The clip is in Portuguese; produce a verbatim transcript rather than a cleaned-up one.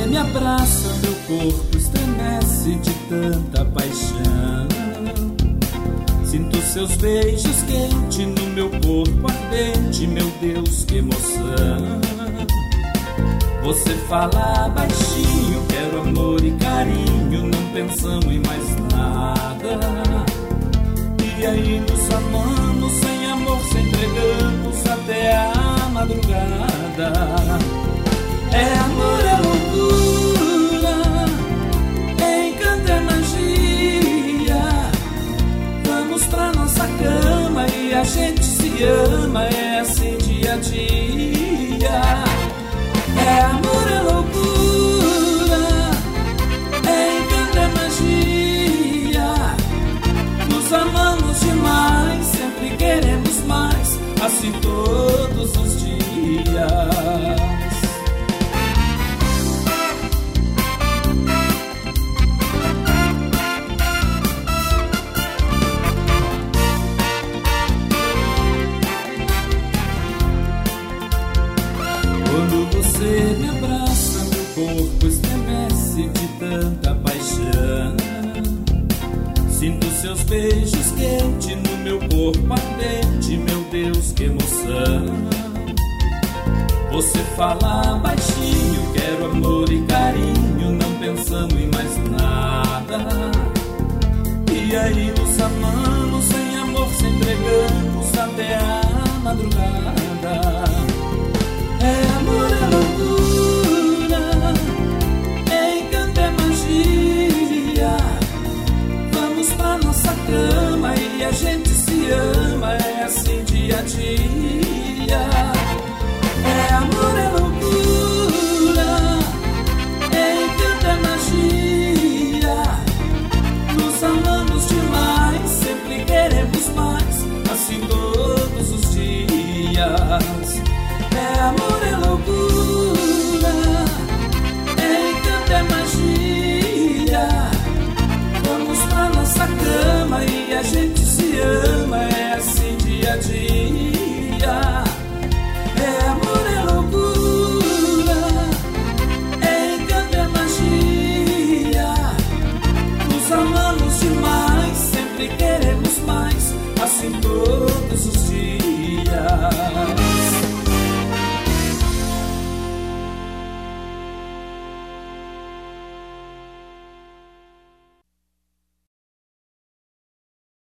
me abraça, meu corpo estremece de tanta paixão. Sinto seus beijos quentes no meu corpo ardente, meu Deus, que emoção. Você fala baixinho, quero amor e carinho, não pensamos em mais nada. E aí nos amamos, sem amor, se entregamos até a madrugada. É amor, é loucura, é encanto, é magia. Vamos pra nossa cama e a gente se ama, é assim dia a dia. É amor, é loucura, é encanto, é magia. Nos amamos demais, sempre queremos mais, assim todos os dias. Quando você me abraça, meu corpo estremece de tanta paixão. Sinto seus beijos quentes no meu corpo ardente, meu Deus, que emoção. Você fala baixinho,